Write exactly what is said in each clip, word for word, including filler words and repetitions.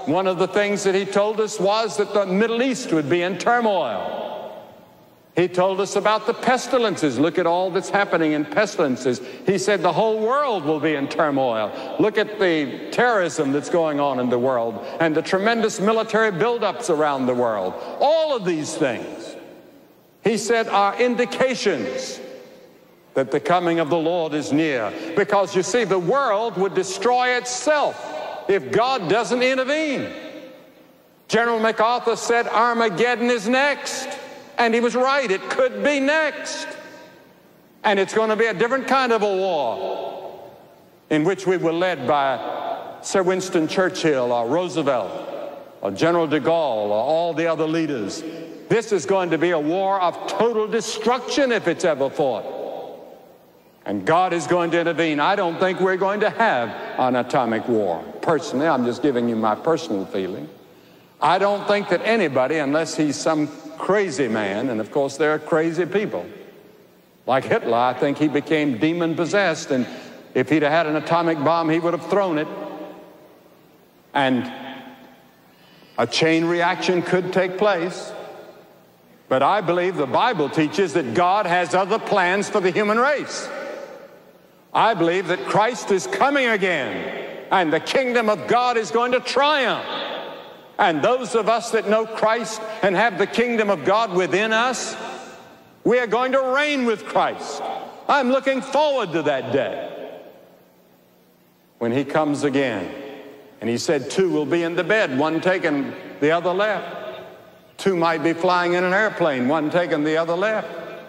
one of the things that he told us was that the Middle East would be in turmoil. He told us about the pestilences. Look at all that's happening in pestilences. He said the whole world will be in turmoil. Look at the terrorism that's going on in the world and the tremendous military buildups around the world. All of these things, he said, are indications that the coming of the Lord is near. Because you see, the world would destroy itself if God doesn't intervene. General MacArthur said Armageddon is next. And he was right. It could be next. And it's going to be a different kind of a war in which we were led by Sir Winston Churchill or Roosevelt or General de Gaulle or all the other leaders. This is going to be a war of total destruction if it's ever fought. And God is going to intervene. I don't think we're going to have an atomic war. Personally, I'm just giving you my personal feeling. I don't think that anybody, unless he's some crazy man, and of course there are crazy people. Like Hitler, I think he became demon-possessed, and if he'd have had an atomic bomb, he would have thrown it. And a chain reaction could take place. But I believe the Bible teaches that God has other plans for the human race. I believe that Christ is coming again, and the kingdom of God is going to triumph. And those of us that know Christ and have the kingdom of God within us, we are going to reign with Christ. I'm looking forward to that day when he comes again. And he said two will be in the bed, one taken, the other left. Two might be flying in an airplane, one taken, the other left.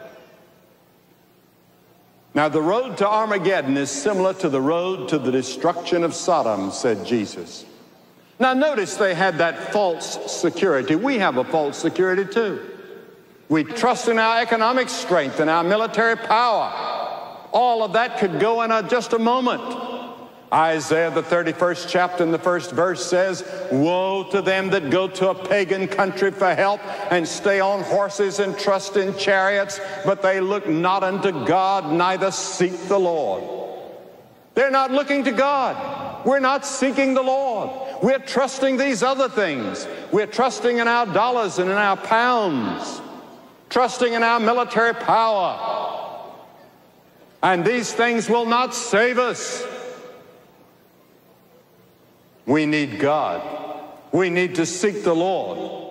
Now, the road to Armageddon is similar to the road to the destruction of Sodom, said Jesus. Now, notice they had that false security. We have a false security, too. We trust in our economic strength and our military power. All of that could go in a, just a moment. Isaiah, the thirty-first chapter and the first verse says, woe to them that go to a pagan country for help and stay on horses and trust in chariots, but they look not unto God, neither seek the Lord. They're not looking to God. We're not seeking the Lord. We're trusting these other things. We're trusting in our dollars and in our pounds, trusting in our military power. And these things will not save us. We need God. We need to seek the Lord.